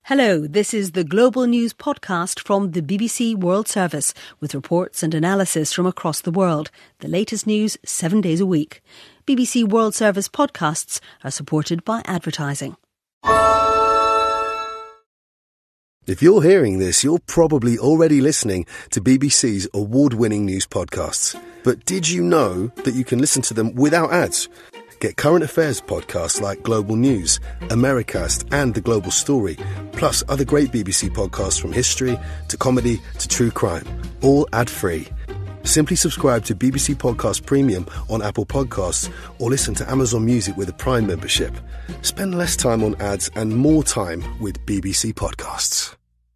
Hello, this is the Global News podcast from the BBC World Service with reports and analysis from across the world. The latest news 7 days a week. BBC World Service podcasts are supported by advertising. If you're hearing this, you're probably already listening to BBC's award-winning news podcasts. But did you know that you can listen to them without ads? Get current affairs podcasts like Global News, Americast and The Global Story, plus other great BBC podcasts from history to comedy to true crime, all ad-free. Simply subscribe to BBC Podcast Premium on Apple Podcasts or listen to Amazon Music with a Prime membership. Spend less time on ads and more time with BBC Podcasts.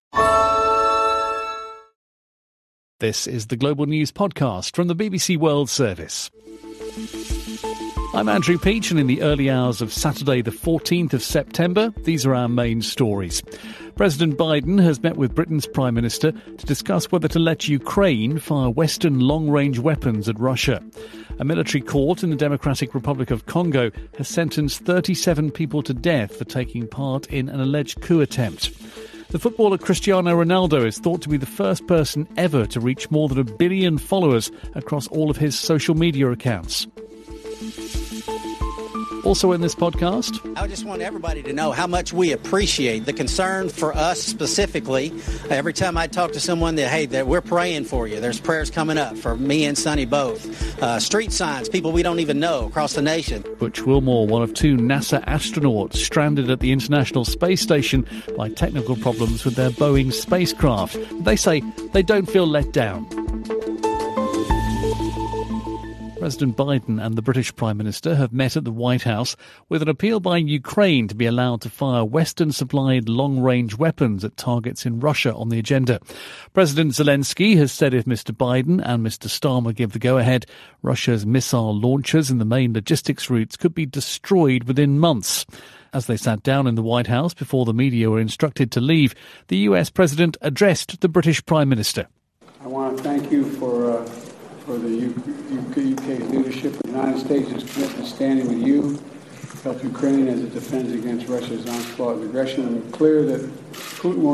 This is the Global News podcast from the BBC World Service. I'm Andrew Peach, and in the early hours of Saturday the 14th of September, these are our main stories. President Biden has met with Britain's Prime Minister to discuss whether to let Ukraine fire Western long-range weapons at Russia. A military court in the Democratic Republic of Congo has sentenced 37 people to death for taking part in an alleged coup attempt. The footballer Cristiano Ronaldo is thought to be the first person ever to reach more than 1 billion followers across all of his social media accounts. Also in this podcast, I just want everybody to know how much we appreciate the concern for us specifically. Every time I talk to someone that we're praying for you. There's prayers coming up for me and Sonny both. Street signs, people we don't even know across the nation. Butch Wilmore, one of 2 NASA astronauts stranded at the International Space Station by technical problems with their Boeing spacecraft. They say they don't feel let down. President Biden and the British Prime Minister have met at the White House with an appeal by Ukraine to be allowed to fire Western-supplied long-range weapons at targets in Russia on the agenda. President Zelensky has said if Mr Biden and Mr Starmer give the go-ahead, Russia's missile launchers in the main logistics routes could be destroyed within months. As they sat down in the White House before the media were instructed to leave, the US President addressed the British Prime Minister. I want to thank you for the UK's leadership. The United States is committed to standing with you to help Ukraine as it defends against Russia's onslaught and aggression. And Putin will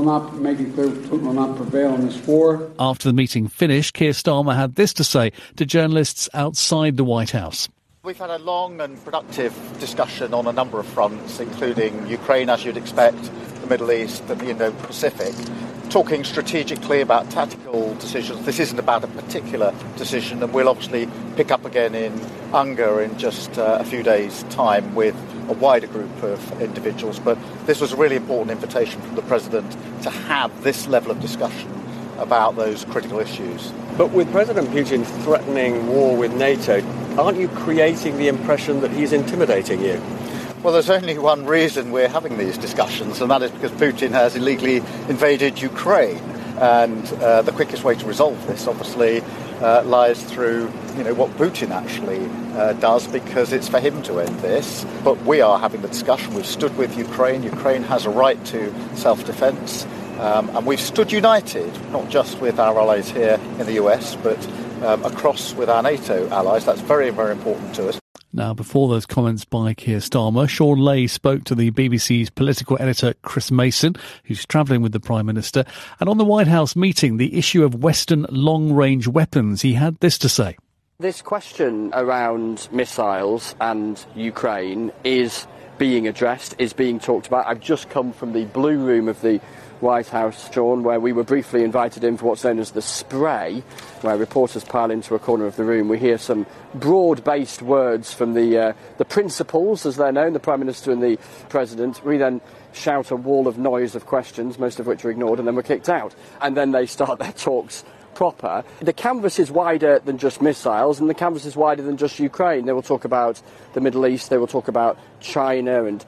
not prevail in this war. After the meeting finished, Keir Starmer had this to say to journalists outside the White House. We've had a long and productive discussion on a number of fronts, including Ukraine, as you'd expect, the Middle East and the Indo-Pacific. Talking strategically about tactical decisions. This isn't about a particular decision, and we'll obviously pick up again in UNGA in just a few days' time with a wider group of individuals. But this was a really important invitation from the President to have this level of discussion about those critical issues. But with President Putin threatening war with NATO, aren't you creating the impression that he's intimidating you? Well, there's only one reason we're having these discussions, and that is because Putin has illegally invaded Ukraine. And the quickest way to resolve this, obviously, lies through, what Putin actually does, because it's for him to end this. But we are having the discussion. We've stood with Ukraine. Ukraine has a right to self-defence. And we've stood united, not just with our allies here in the US, but across with our NATO allies. That's very, very important to us. Now, before those comments by Keir Starmer, Sean Leigh spoke to the BBC's political editor Chris Mason, who's travelling with the Prime Minister. And on the White House meeting, the issue of Western long-range weapons, he had this to say. This question around missiles and Ukraine is being addressed, is being talked about. I've just come from the Blue Room of the White House, Sean, where we were briefly invited in for what's known as the spray, where reporters pile into a corner of the room. We hear some broad-based words from the principals, as they're known, the Prime Minister and the President. We then shout a wall of noise of questions, most of which are ignored, and then we're kicked out. And then they start their talks proper. The canvas is wider than just missiles, and the canvas is wider than just Ukraine. They will talk about the Middle East, they will talk about China and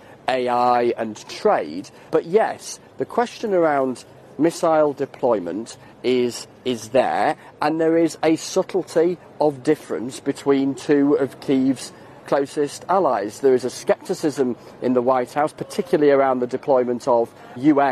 AI and trade. But yes, the question around missile deployment is there, and there is a subtlety of difference between 2 of Kyiv's closest allies. There is a scepticism in the White House, particularly around the deployment of US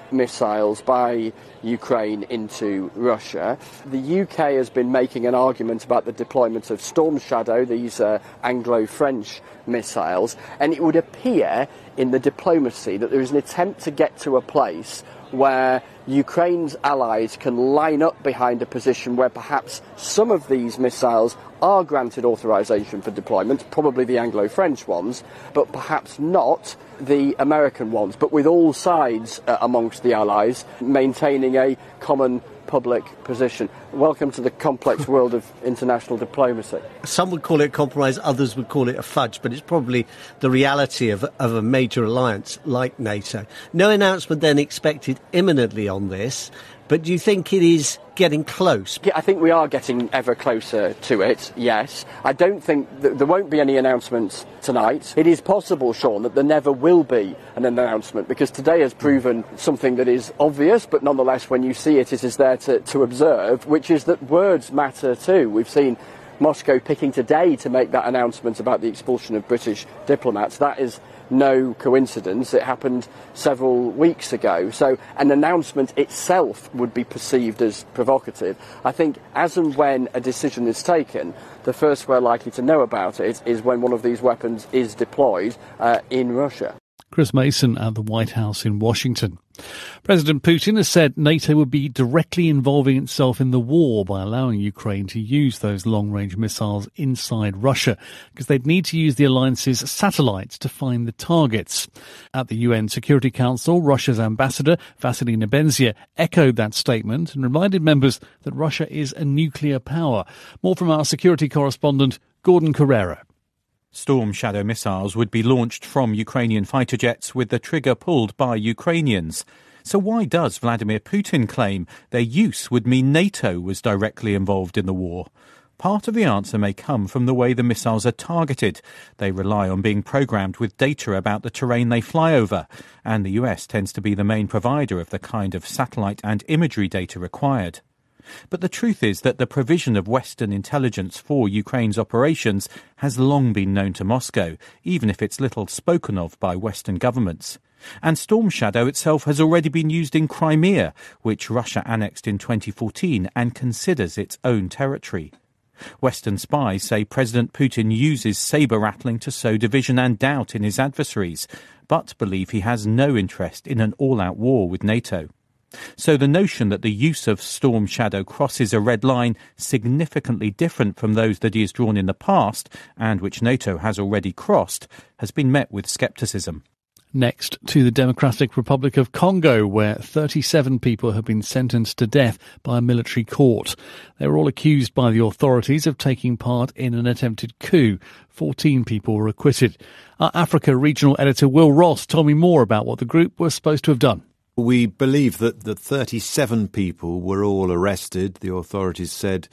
missiles by Ukraine into Russia. The UK has been making an argument about the deployment of Storm Shadow, these Anglo-French missiles, and it would appear in the diplomacy that there is an attempt to get to a place where Ukraine's allies can line up behind a position where perhaps some of these missiles are granted authorization for deployment, probably the Anglo-French ones, but perhaps not the American ones, but with all sides amongst the allies maintaining a common public position. Welcome to the complex world of international diplomacy. Some would call it compromise, others would call it a fudge, but it's probably the reality of a major alliance like NATO. No announcement then expected imminently on this, but do you think it is getting close? Yeah, I think we are getting ever closer to it, yes. I don't think there won't be any announcements tonight. It is possible, Sean, that there never will be an announcement, because today has proven something that is obvious, but nonetheless when you see it, it is there to observe, which is that words matter too. We've seen Moscow picking today to make that announcement about the expulsion of British diplomats. That is no coincidence. It happened several weeks ago. So an announcement itself would be perceived as provocative. I think as and when a decision is taken, the first we're likely to know about it is when one of these weapons is deployed in Russia. Chris Mason at the White House in Washington. President Putin has said NATO would be directly involving itself in the war by allowing Ukraine to use those long-range missiles inside Russia, because they'd need to use the alliance's satellites to find the targets. At the UN Security Council, Russia's ambassador, Vasily Nebenzia, echoed that statement and reminded members that Russia is a nuclear power. More from our security correspondent, Gordon Carrera. Storm Shadow missiles would be launched from Ukrainian fighter jets with the trigger pulled by Ukrainians. So why does Vladimir Putin claim their use would mean NATO was directly involved in the war? Part of the answer may come from the way the missiles are targeted. They rely on being programmed with data about the terrain they fly over, and the US tends to be the main provider of the kind of satellite and imagery data required. But the truth is that the provision of Western intelligence for Ukraine's operations has long been known to Moscow, even if it's little spoken of by Western governments. And Storm Shadow itself has already been used in Crimea, which Russia annexed in 2014 and considers its own territory. Western spies say President Putin uses sabre-rattling to sow division and doubt in his adversaries, but believe he has no interest in an all-out war with NATO. So the notion that the use of Storm Shadow crosses a red line significantly different from those that he has drawn in the past, and which NATO has already crossed, has been met with scepticism. Next to the Democratic Republic of Congo, where 37 people have been sentenced to death by a military court. They were all accused by the authorities of taking part in an attempted coup. 14 people were acquitted. Our Africa regional editor Will Ross told me more about what the group was supposed to have done. We believe that the 37 people were all arrested, the authorities said,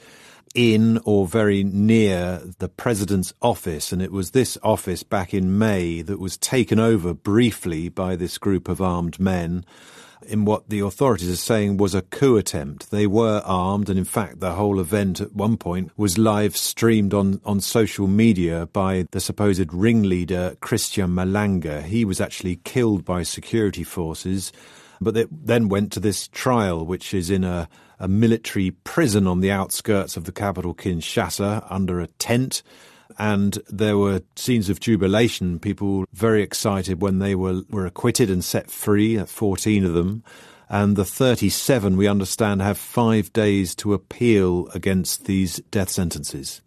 in or very near the president's office. And it was this office back in May that was taken over briefly by this group of armed men in what the authorities are saying was a coup attempt. They were armed, and in fact the whole event at one point was live streamed on social media by the supposed ringleader Christian Malanga. He was actually killed by security forces. But it then went to this trial, which is in a military prison on the outskirts of the capital, Kinshasa, under a tent. And there were scenes of jubilation, people very excited when they were acquitted and set free, 14 of them. And the 37, we understand, have 5 days to appeal against these death sentences.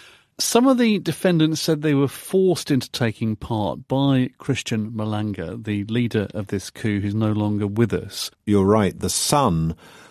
Some of the defendants said they were forced into taking part by Christian Malanga, the leader of this coup who's no longer with us. You're right. The son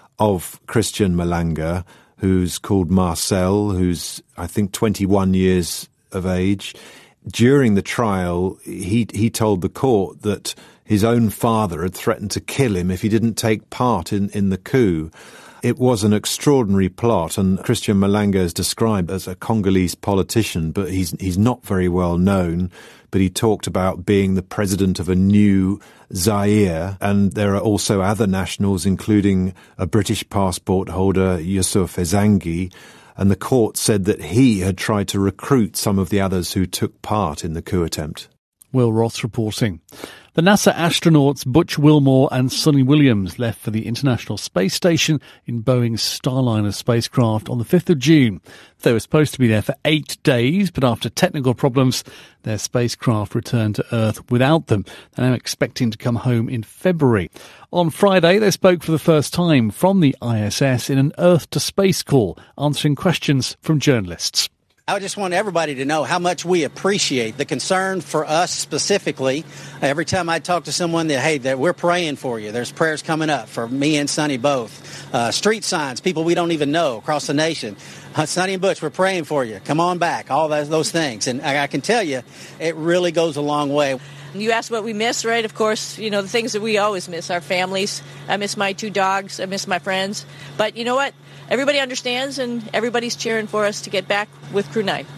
of Christian Malanga, who's called Marcel, who's, I think, 21 years of age, during the trial, he told the court that his own father had threatened to kill him if he didn't take part in the coup. It was an extraordinary plot, and Christian Malanga is described as a Congolese politician, but he's not very well known. But he talked about being the president of a new Zaire, and there are also other nationals, including a British passport holder, Yusuf Ezangi, and the court said that he had tried to recruit some of the others who took part in the coup attempt. Will Ross reporting. The NASA astronauts Butch Wilmore and Sonny Williams left for the International Space Station in Boeing's Starliner spacecraft on the 5th of June. They were supposed to be there for 8 days, but after technical problems, their spacecraft returned to Earth without them. They're now expecting to come home in February. On Friday, they spoke for the first time from the ISS in an Earth-to-Space call, answering questions from journalists. I just want everybody to know how much we appreciate the concern for us specifically. Every time I talk to someone that we're praying for you. There's prayers coming up for me and Sonny both. Street signs, people we don't even know across the nation. Sonny and Butch, we're praying for you. Come on back. All those things. And I can tell you, it really goes a long way. You asked what we miss, right? Of course, the things that we always miss, our families. I miss my 2 dogs. I miss my friends. But you know what? Everybody understands, and everybody's cheering for us to get back with Crew 9.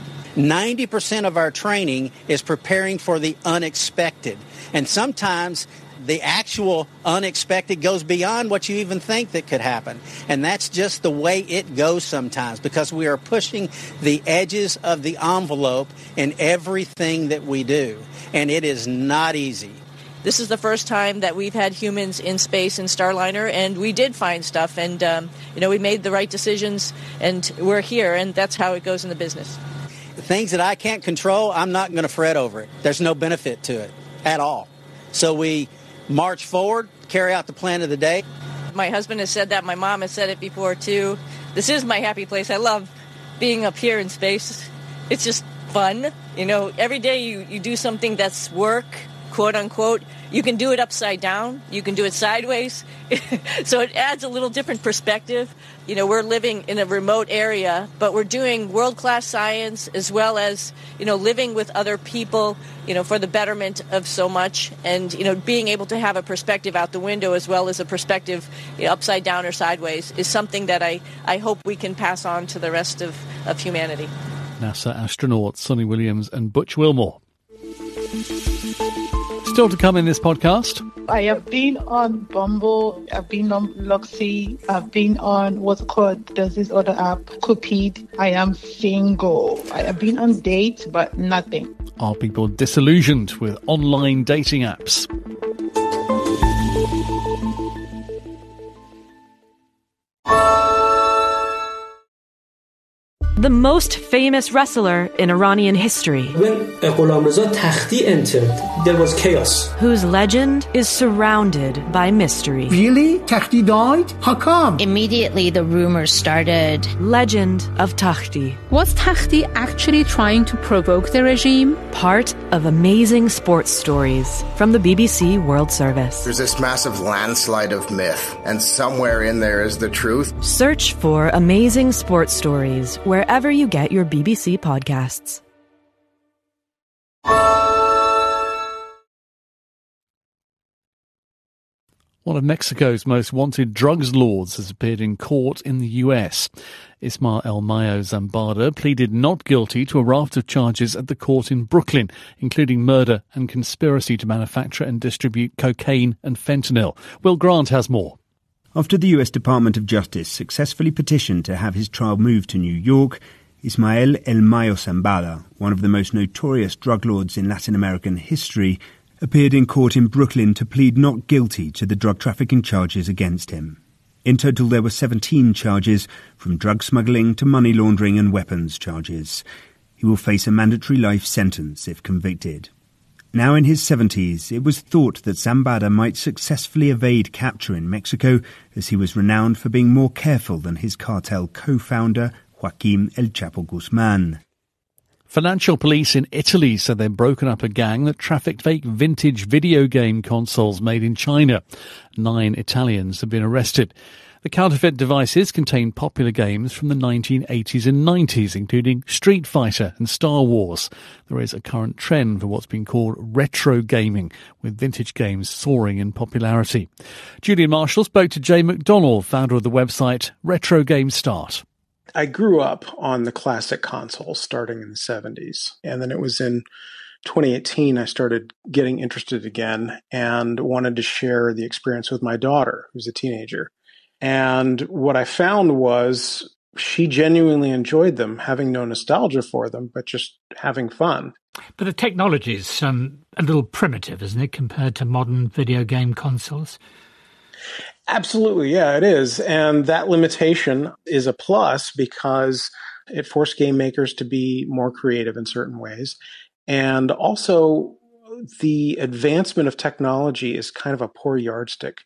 90% of our training is preparing for the unexpected. And sometimes the actual unexpected goes beyond what you even think that could happen. And that's just the way it goes sometimes, because we are pushing the edges of the envelope in everything that we do. And it is not easy. This is the first time that we've had humans in space in Starliner, and we did find stuff, and we made the right decisions, and we're here, and that's how it goes in the business. The things that I can't control, I'm not going to fret over it. There's no benefit to it at all. So we march forward, carry out the plan of the day. My husband has said that. My mom has said it before, too. This is my happy place. I love being up here in space. It's just fun. Every day you do something that's work, quote unquote. You can do it upside down. You can do it sideways. So it adds a little different perspective. We're living in a remote area, but we're doing world-class science as well as, living with other people, for the betterment of so much. And, being able to have a perspective out the window as well as a perspective upside down or sideways is something that I hope we can pass on to the rest of humanity. NASA astronauts Sonny Williams and Butch Wilmore. Still to come in this podcast. I have been on Bumble, I've been on Luxy, I've been on there's this other app, Cupid. I am single. I have been on dates, but nothing. Are people disillusioned with online dating apps? The most famous wrestler in Iranian history. When Ghulam Reza Takhti entered, there was chaos. Whose legend is surrounded by mystery. Really? Takhti died? How come? Immediately the rumors started. Legend of Takhti. Was Takhti actually trying to provoke the regime? Part of amazing sports stories from the BBC World Service. There's this massive landslide of myth, and somewhere in there is the truth. Search for amazing sports stories wherever you get your BBC podcasts. One of Mexico's most wanted drugs lords has appeared in court in the US. Ismael El Mayo Zambada pleaded not guilty to a raft of charges at the court in Brooklyn, including murder and conspiracy to manufacture and distribute cocaine and fentanyl. Will Grant has more. After the US Department of Justice successfully petitioned to have his trial moved to New York, Ismael El Mayo Zambada, one of the most notorious drug lords in Latin American history, appeared in court in Brooklyn to plead not guilty to the drug trafficking charges against him. In total, there were 17 charges, from drug smuggling to money laundering and weapons charges. He will face a mandatory life sentence if convicted. Now in his 70s, it was thought that Zambada might successfully evade capture in Mexico, as he was renowned for being more careful than his cartel co-founder, Joaquim El Chapo Guzman. Financial police in Italy said they'd broken up a gang that trafficked fake vintage video game consoles made in China. 9 Italians have been arrested. The counterfeit devices contain popular games from the 1980s and 90s, including Street Fighter and Star Wars. There is a current trend for what's been called retro gaming, with vintage games soaring in popularity. Julian Marshall spoke to Jay McDonald, founder of the website Retro Game Start. I grew up on the classic consoles starting in the 70s. And then it was in 2018 I started getting interested again and wanted to share the experience with my daughter, who's a teenager. And what I found was she genuinely enjoyed them, having no nostalgia for them, but just having fun. But the technology is a little primitive, isn't it, compared to modern video game consoles? Absolutely, yeah, it is. And that limitation is a plus because it forced game makers to be more creative in certain ways. And also, the advancement of technology is kind of a poor yardstick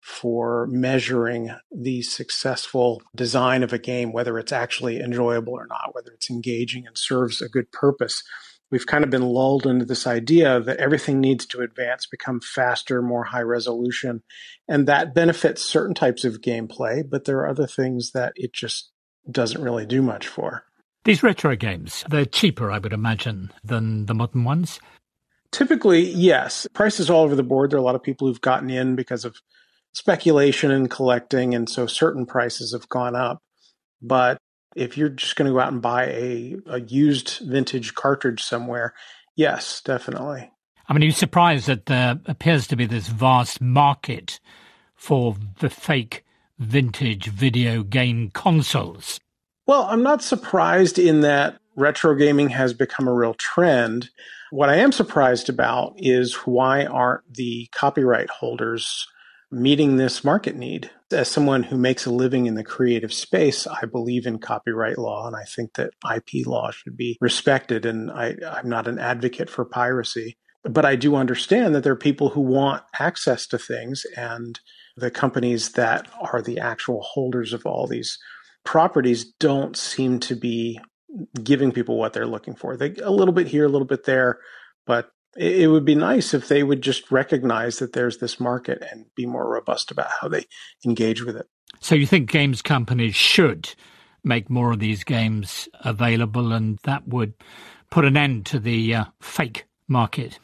for measuring the successful design of a game, whether it's actually enjoyable or not, whether it's engaging and serves a good purpose. We've kind of been lulled into this idea that everything needs to advance, become faster, more high resolution, and that benefits certain types of gameplay, but there are other things that it just doesn't really do much for. These retro games, they're cheaper, I would imagine, than the modern ones? Typically, yes. Prices all over the board. There are a lot of people who've gotten in because of speculation and collecting, and so certain prices have gone up. But if you're just going to go out and buy a used vintage cartridge somewhere, yes, definitely. I mean, are you surprised that there appears to be this vast market for the fake vintage video game consoles? Well, I'm not surprised in that retro gaming has become a real trend. What I am surprised about is why aren't the copyright holders meeting this market need? As someone who makes a living in the creative space, I believe in copyright law, and I think that IP law should be respected, and I'm not an advocate for piracy. But I do understand that there are people who want access to things, and the companies that are the actual holders of all these properties don't seem to be giving people what they're looking for. They a little bit here, a little bit there, but it would be nice if they would just recognize that there's this market and be more robust about how they engage with it. So you think games companies should make more of these games available, and that would put an end to the fake market?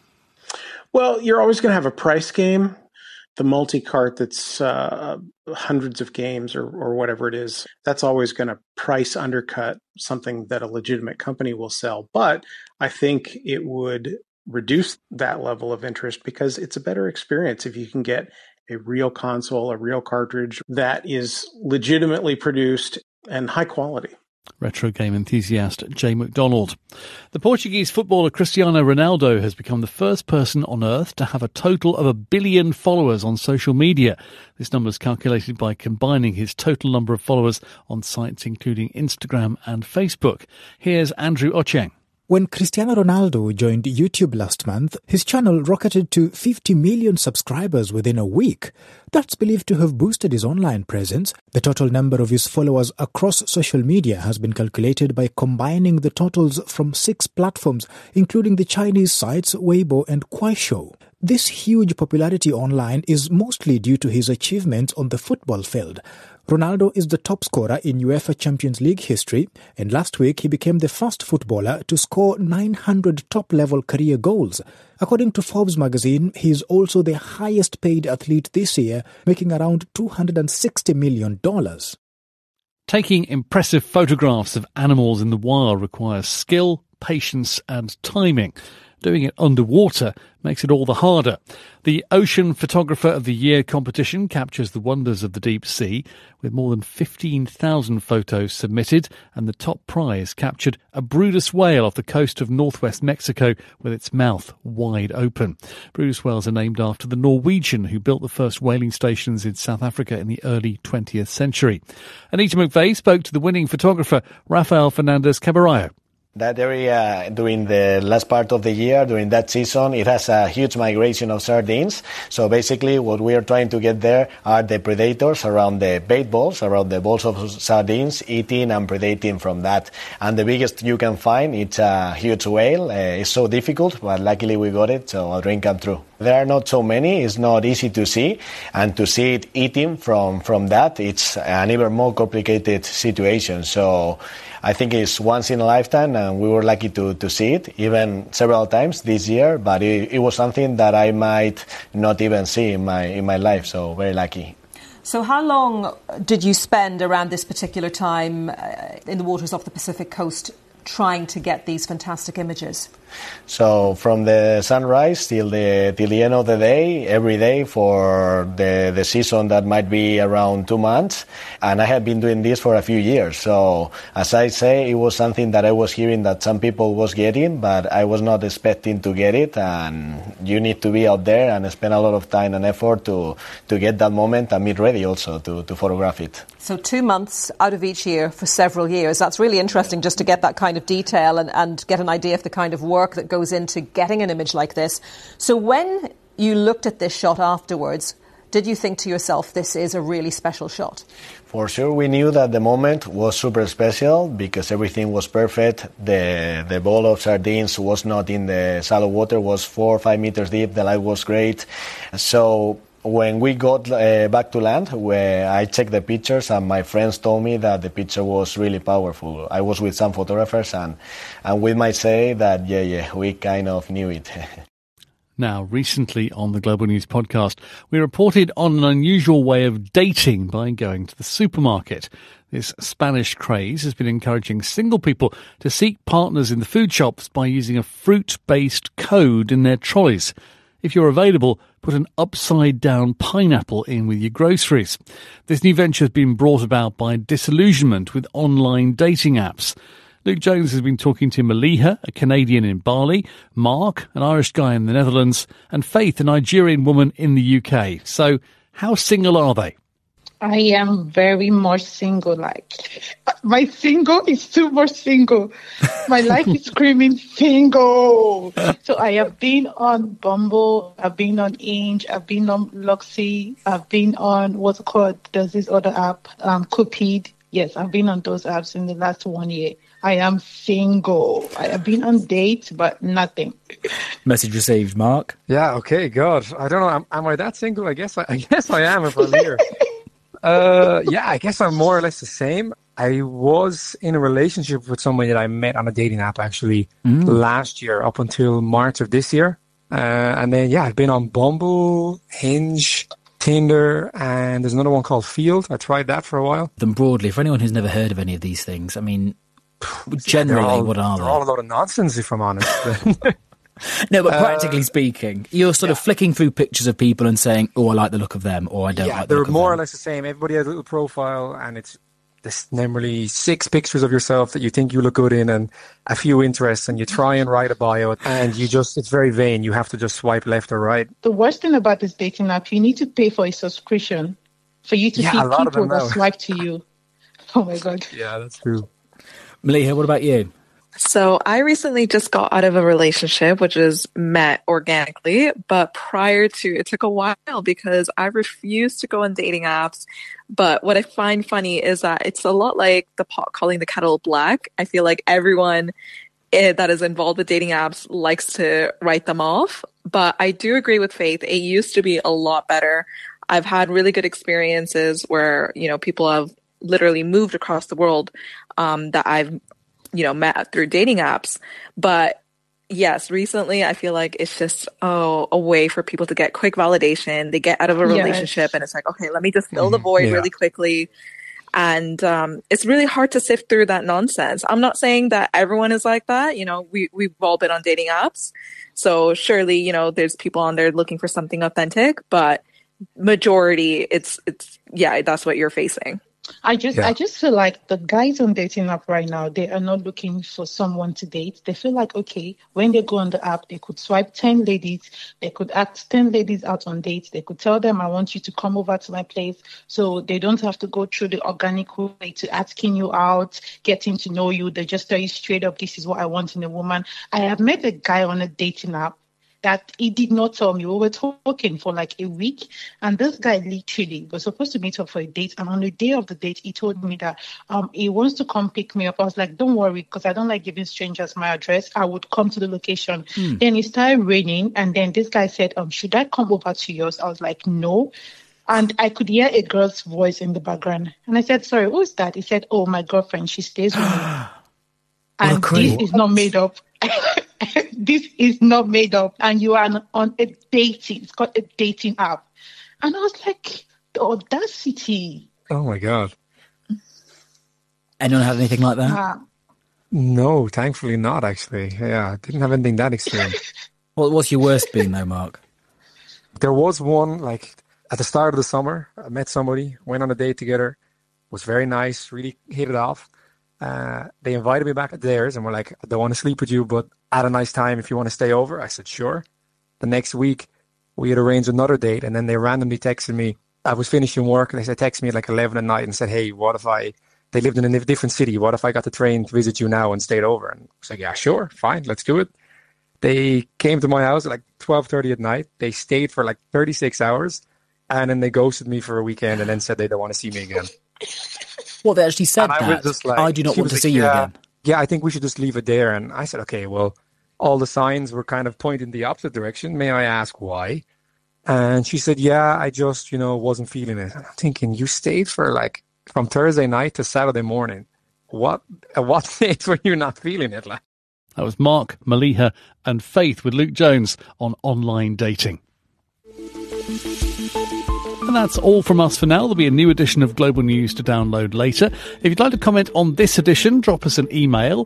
Well, you're always going to have a price game. The multi-cart that's hundreds of games or whatever it is, that's always going to price undercut something that a legitimate company will sell. But I think it would reduce that level of interest because it's a better experience if you can get a real console, a real cartridge that is legitimately produced and high quality. Retro game enthusiast Jay McDonald. The Portuguese footballer Cristiano Ronaldo has become the first person on earth to have a total of 1 billion followers on social media. This number is calculated by combining his total number of followers on sites including Instagram and Facebook. Here's Andrew Ocheng. When Cristiano Ronaldo joined YouTube last month, his channel rocketed to 50 million subscribers within a week. That's believed to have boosted his online presence. The total number of his followers across social media has been calculated by combining the totals from 6 platforms, including the Chinese sites Weibo and Kuaishou. This huge popularity online is mostly due to his achievements on the football field. Ronaldo is the top scorer in UEFA Champions League history, and last week he became the first footballer to score 900 top-level career goals. According to Forbes magazine, he is also the highest-paid athlete this year, making around $260 million. Taking impressive photographs of animals in the wild requires skill, patience and timing. Doing it underwater makes it all the harder. The Ocean Photographer of the Year competition captures the wonders of the deep sea, with more than 15,000 photos submitted, and the top prize captured a Bryde's whale off the coast of northwest Mexico with its mouth wide open. Bryde's whales are named after the Norwegian who built the first whaling stations in South Africa in the early 20th century. Anita McVeigh spoke to the winning photographer, Rafael Fernandez Cabarallo. That area, during the last part of the year, during that season, it has a huge migration of sardines. So basically what we are trying to get there are the predators around the bait balls, around the balls of sardines, eating and predating from that. And the biggest you can find, it's a huge whale. It's so difficult, but luckily we got it, so our dream came true. There are not so many, it's not easy to see, and to see it eating from that, it's an even more complicated situation. So I think it's once in a lifetime, and we were lucky to see it, even several times this year, but it was something that I might not even see in my life, so very lucky. So how long did you spend around this particular time in the waters off the Pacific coast trying to get these fantastic images? So from the sunrise till the end of the day, every day for the season that might be around 2 months. And I have been doing this for a few years. So as I say, it was something that I was hearing that some people was getting, but I was not expecting to get it. And you need to be out there and spend a lot of time and effort to get that moment and be ready also to photograph it. So 2 months out of each year for several years. That's really interesting just to get that kind of detail and get an idea of the kind of work that goes into getting an image like this. So when you looked at this shot afterwards, did you think to yourself, this is a really special shot? For sure, we knew that the moment was super special because everything was perfect. The bowl of sardines was not in the shallow water, was 4 or 5 meters deep. The light was great. So when we got back to land, where I checked the pictures and my friends told me that the picture was really powerful. I was with some photographers and we might say that, we kind of knew it. Now, recently on the Global News podcast, we reported on an unusual way of dating by going to the supermarket. This Spanish craze has been encouraging single people to seek partners in the food shops by using a fruit-based code in their trolleys. If you're available, put an upside-down pineapple in with your groceries. This new venture has been brought about by disillusionment with online dating apps. Luke Jones has been talking to Maliha, a Canadian in Bali, Mark, an Irish guy in the Netherlands, and Faith, a Nigerian woman in the UK. So, how single are they? I am very much single. My single is too much single. My life is screaming single. So I have been on Bumble, I've been on Hinge, I've been on Luxy, I've been on there's this other app, Cupid. Yes, I've been on those apps in the last 1 year. I am single. I have been on dates, but nothing. Message received, Mark. Yeah, okay, God. I don't know. Am I that single? I guess I am if I'm here. I guess I'm more or less the same. I was in a relationship with somebody that I met on a dating app actually last year up until March of this year. And then, I've been on Bumble, Hinge, Tinder, and there's another one called Field. I tried that for a while. Then broadly, for anyone who's never heard of any of these things, I mean, generally, what are they? They're all a lot of nonsense, if I'm honest. No, but practically speaking, you're sort of flicking through pictures of people and saying, oh, I like the look of them, or I don't like the look of them. They're more or less the same. Everybody has a little profile, and it's normally 6 pictures of yourself that you think you look good in and a few interests, and you try and write a bio, and it's very vain. You have to just swipe left or right. The worst thing about this dating app, you need to pay for a subscription for you to see people that swipe to you. Oh, my God. Yeah, that's true. Maliha, what about you? So I recently just got out of a relationship, which was met organically, but it took a while because I refused to go on dating apps. But what I find funny is that it's a lot like the pot calling the kettle black. I feel like everyone that is involved with dating apps likes to write them off. But I do agree with Faith. It used to be a lot better. I've had really good experiences where, people have literally moved across the world that I've met through dating apps. But yes, recently I feel like it's just a way for people to get quick validation. They get out of a relationship and it's like, okay, let me just fill the void really quickly. And it's really hard to sift through that nonsense. I'm not saying that everyone is like that. We've all been on dating apps. So surely, there's people on there looking for something authentic, but majority it's that's what you're facing. I just feel like the guys on dating app right now, they are not looking for someone to date. They feel like, okay, when they go on the app, they could swipe 10 ladies. They could ask 10 ladies out on dates. They could tell them, I want you to come over to my place. So they don't have to go through the organic way to asking you out, getting to know you. They just tell you straight up, this is what I want in a woman. I have met a guy on a dating app that he did not tell me. We were talking for like a week, and this guy literally was supposed to meet up for a date, and on the day of the date, he told me that he wants to come pick me up. I was like, don't worry, because I don't like giving strangers my address. I would come to the location. Then it started raining, and then this guy said, should I come over to yours? I was like, no. And I could hear a girl's voice in the background. And I said, sorry, who's that? He said, oh, my girlfriend, she stays with me. And this is not made up. This is not made up, and you are on a dating. It's called a dating app, and I was like, the audacity! Oh my God! Anyone had anything like that? No, thankfully not, actually. Yeah, I didn't have anything that extreme. What's your worst been, though, Mark? There was one, like, at the start of the summer, I met somebody, went on a date together, was very nice, really hit it off. They invited me back at theirs and were like, I don't want to sleep with you, but at a nice time if you want to stay over. I said, sure. The next week, we had arranged another date, and then they randomly texted me. I was finishing work, and they texted me at like 11 at night and said, hey, what if they lived in a different city, what if I got the train to visit you now and stayed over? And I was like, yeah, sure, fine, let's do it. They came to my house at like 12:30 at night. They stayed for like 36 hours, and then they ghosted me for a weekend and then said they don't want to see me again. Well, they actually said that. I do not want to see you again. Yeah, I think we should just leave it there. And I said, okay, well, all the signs were kind of pointing the opposite direction. May I ask why? And she said, yeah, I just, wasn't feeling it. And I'm thinking, you stayed for like from Thursday night to Saturday morning. At what stage were you not feeling it? Like? That was Mark, Maliha and Faith with Luke Jones on online dating. And that's all from us for now. There'll be a new edition of Global News to download later. If you'd like to comment on this edition, drop us an email,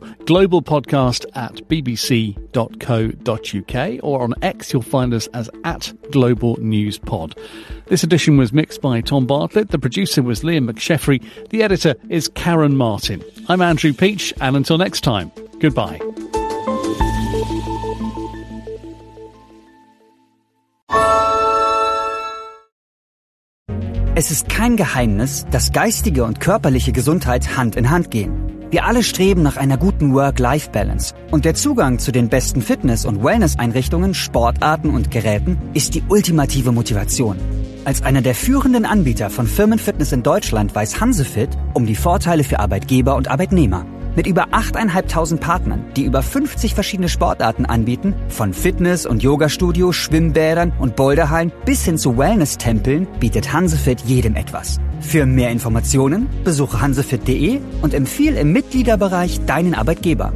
globalpodcast@bbc.co.uk, or on X you'll find us as @GlobalNewsPod. This edition was mixed by Tom Bartlett, the producer was Liam McSheffrey, the editor is Karen Martin. I'm Andrew Peach, and until next time, goodbye. Es ist kein Geheimnis, dass geistige und körperliche Gesundheit Hand in Hand gehen. Wir alle streben nach einer guten Work-Life-Balance. Und der Zugang zu den besten Fitness- und Wellness-Einrichtungen, Sportarten und Geräten ist die ultimative Motivation. Als einer der führenden Anbieter von Firmenfitness in Deutschland weiß Hansefit um die Vorteile für Arbeitgeber und Arbeitnehmer. Mit über 8.500 Partnern, die über 50 verschiedene Sportarten anbieten, von Fitness- und Yogastudios, Schwimmbädern und Boulderhallen bis hin zu Wellness-Tempeln, bietet Hansefit jedem etwas. Für mehr Informationen besuche hansefit.de und empfehle im Mitgliederbereich deinen Arbeitgeber.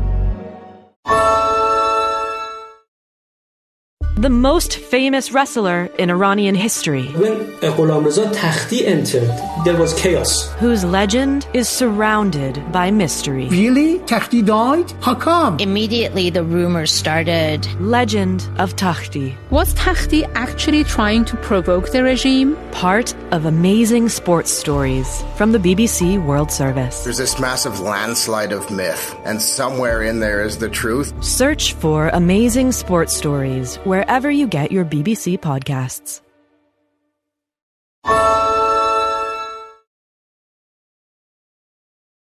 The most famous wrestler in Iranian history. When Ghulam Reza Takhti entered, there was chaos. Whose legend is surrounded by mystery. Really? Takhti died? How come? Immediately the rumors started. Legend of Takhti. Was Takhti actually trying to provoke the regime? Part of amazing sports stories from the BBC World Service. There's this massive landslide of myth, and somewhere in there is the truth. Search for amazing sports stories wherever you get your BBC podcasts.